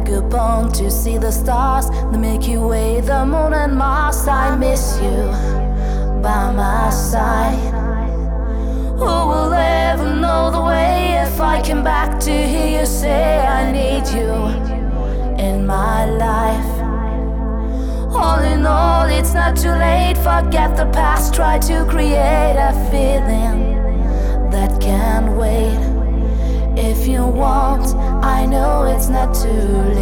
up on to see the stars, the Milky Way, the moon and Mars. I miss you by my side. Who will ever know the way if I came back to hear you say I need you in my life? All in all, it's not too late. Forget the past, try to create a feeling that can wait. If you want, I know it's not too late.